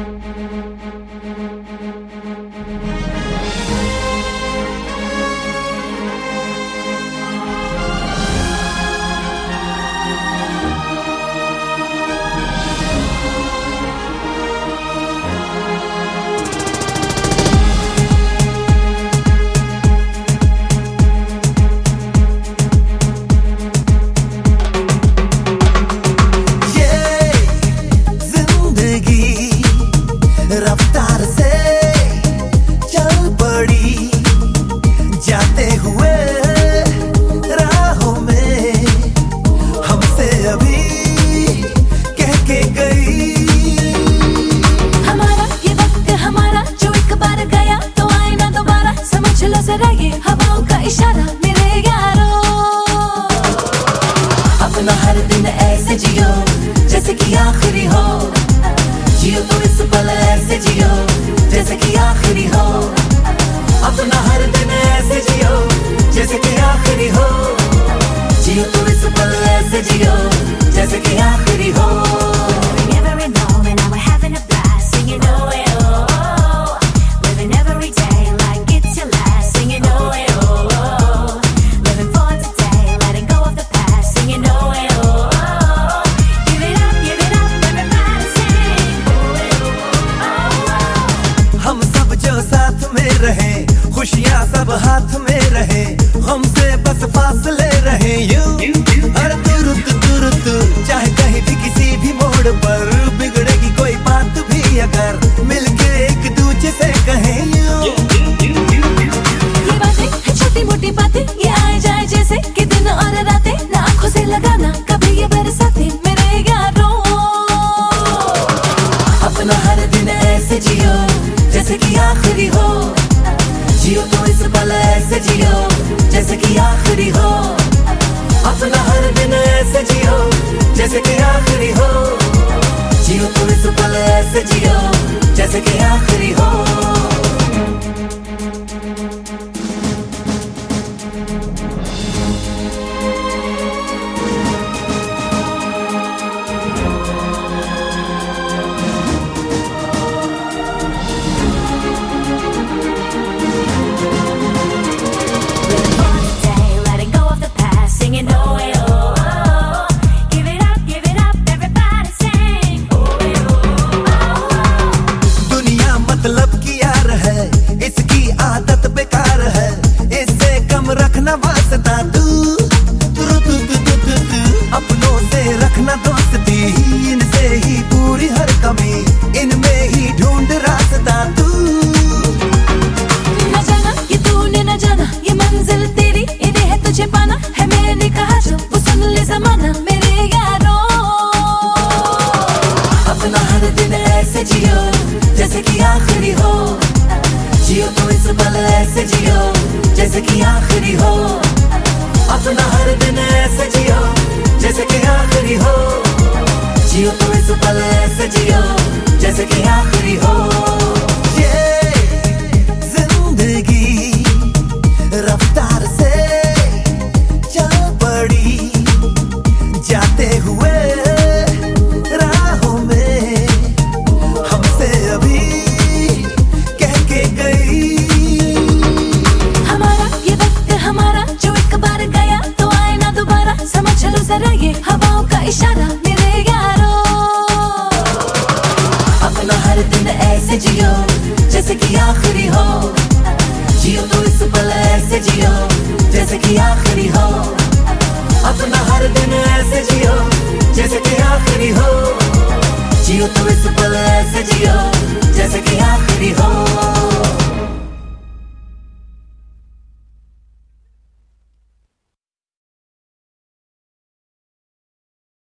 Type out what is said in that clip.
रफ्तार से चल पड़ी जाते हुए राहों में हमसे अभी कह के गई। हमारा ये वक्त हमारा जो एक बार गया तो आए ना दोबारा, समझ लो जरा ये हवाओं का इशारा मेरे यारों। अपना हर दिन ऐसे जियो जैसे कि आखिरी हो, जियो तो इस पल ऐसे जियो जैसे कि आखिरी हो। अपना हर दिन ऐसे जियो जैसे कि आखिरी हो, जियो तो इस पल ऐसे जियो जैसे कि आखिरी हो। Every moment now we're having a blast, singing oh eh oh oh, living every day like it's your last, singing oh eh oh oh, living for today, letting go of the past, singing oh eh oh oh, give it up everybody sing oh eh oh oh। हम सब जो साथ में रहे, खुशियाँ सब हाथ में रहे, हमसे बस फासले रहे यूं हर तुरंत चाहे कहीं भी किसी भी मोड़ पर बिगड़ेगी कोई बात भी अगर मिलके एक दूसरे से कहें यूं। ये बातें है छोटी मोटी बातें, ये आए जाए जैसे कि दिन और रातें, ना आंखों से लगाना कभी ये बरसाते मेरे यारों। अपना हर दिन ऐसे जियो जैसे कि आखिरी हो, जियो तो इस पल ऐसे जियो जैसे कि आखिरी हो। अपना हर दिन ऐसे जियो जैसे कि आखिरी हो, जियो तो इस पल ऐसे जियो जैसे कि आखिरी हो। रखना वास्ता तू अपनों से रखना दोस्ती, इनसे ही पूरी हर कमी, इनमें ही ढूंढ रास्ता तू। न जाना ये तूने न जाना, ये मंजिल तेरी इन्हें है तुझे पाना, है मैंने कहा जो वो सुन ले ज़माना मेरे यारों। अपना हर दिन ऐसे जियो जैसे कि आखिरी हो, जियो तो इस पल ऐसे जियो जैसे कि आखिरी हो। अपना हर दिन ऐसे जियो जैसे कि आखिरी हो, जियो तो इस पल ऐसे जियो जैसे कि आखिरी हो। ये जिंदगी रफ्तार से चल पड़ी जाते हुए राहों में हमसे अभी कह के गई। समझ लो जरा ये हवाओं का इशारा मेरे यारों। अपना हर दिन ऐसे जियो जैसे कि आखिरी हो, जियो तो इस पल ऐसे जियो जैसे कि आखिरी हो। अपना हर दिन ऐसे जियो जैसे कि आखिरी हो, जियो तो इस पल ऐसे जियो जैसे कि आखिरी हो।